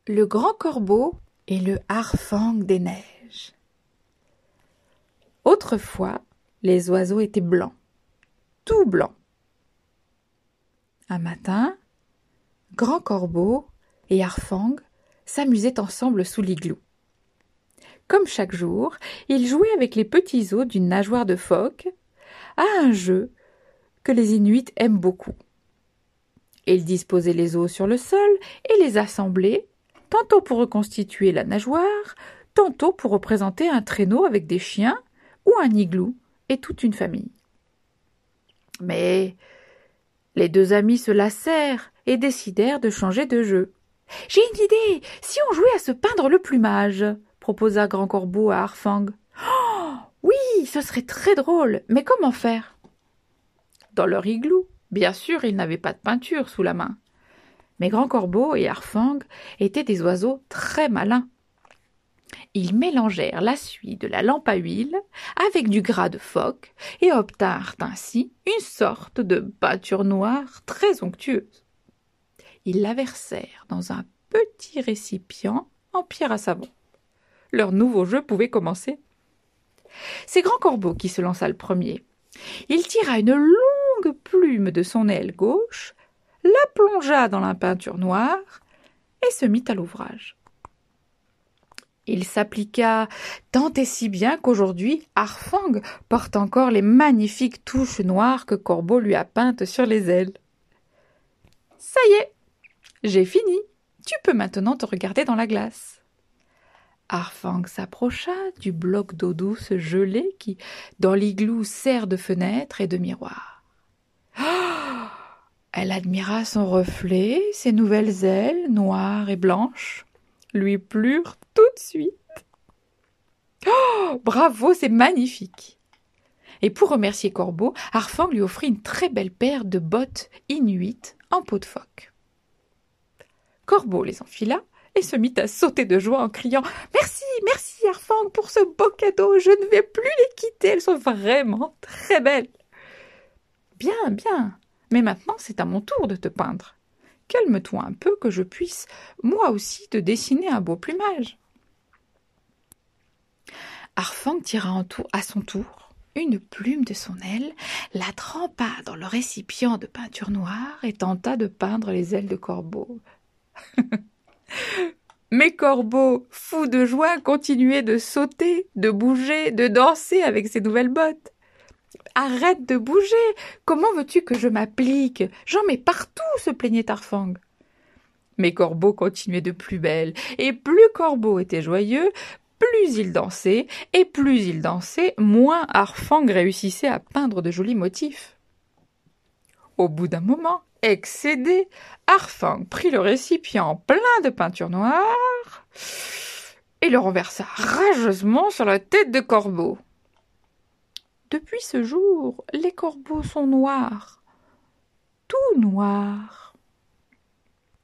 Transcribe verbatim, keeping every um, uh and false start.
Le grand corbeau et le harfang des neiges. Autrefois, les oiseaux étaient blancs, tout blancs. Un matin, Grand Corbeau et Harfang s'amusaient ensemble sous l'igloo. Comme chaque jour, ils jouaient avec les petits os d'une nageoire de phoque à un jeu que les Inuits aiment beaucoup. Ils disposaient les os sur le sol et les assemblaient, tantôt pour reconstituer la nageoire, tantôt pour représenter un traîneau avec des chiens ou un igloo et toute une famille. Mais les deux amis se lassèrent et décidèrent de changer de jeu. « J'ai une idée, si on jouait à se peindre le plumage ?» proposa Grand Corbeau à Harfang. « Oh, oui, ce serait très drôle, mais comment faire ?» Dans leur igloo, bien sûr, ils n'avaient pas de peinture sous la main. Mais Grand Corbeau et Harfang étaient des oiseaux très malins. Ils mélangèrent la suie de la lampe à huile avec du gras de phoque et obtinrent ainsi une sorte de peinture noire très onctueuse. Ils la versèrent dans un petit récipient en pierre à savon. Leur nouveau jeu pouvait commencer. C'est Grand Corbeau qui se lança le premier. Il tira une longue plume de son aile gauche, la plongea dans la peinture noire et se mit à l'ouvrage. Il s'appliqua tant et si bien qu'aujourd'hui, Harfang porte encore les magnifiques touches noires que Corbeau lui a peintes sur les ailes. « Ça y est, j'ai fini. Tu peux maintenant te regarder dans la glace. » Harfang s'approcha du bloc d'eau douce gelée qui, dans l'igloo, sert de fenêtre et de miroir. Oh, elle admira son reflet, ses nouvelles ailes noires et blanches lui plurent tout de suite. Oh, bravo, c'est magnifique. Et pour remercier Corbeau, Harfang lui offrit une très belle paire de bottes inuites en peau de phoque. Corbeau les enfila et se mit à sauter de joie en criant « Merci, merci Harfang pour ce beau cadeau, je ne vais plus les quitter, elles sont vraiment très belles. »« Bien, bien, mais maintenant c'est à mon tour de te peindre. Calme-toi un peu que je puisse, moi aussi, te dessiner un beau plumage. » Harfang tira à son tour une plume de son aile, la trempa dans le récipient de peinture noire et tenta de peindre les ailes de Corbeau. Mais Corbeau, fou de joie, continuait de sauter, de bouger, de danser avec ses nouvelles bottes. « Arrête de bouger! Comment veux-tu que je m'applique? J'en mets partout !» se plaignait Harfang. Mais Corbeau continuait de plus belle, et plus Corbeau était joyeux, plus il dansait, et plus il dansait, moins Harfang réussissait à peindre de jolis motifs. Au bout d'un moment, excédé, Harfang prit le récipient plein de peinture noire et le renversa rageusement sur la tête de Corbeau. Depuis ce jour, les corbeaux sont noirs, tout noirs.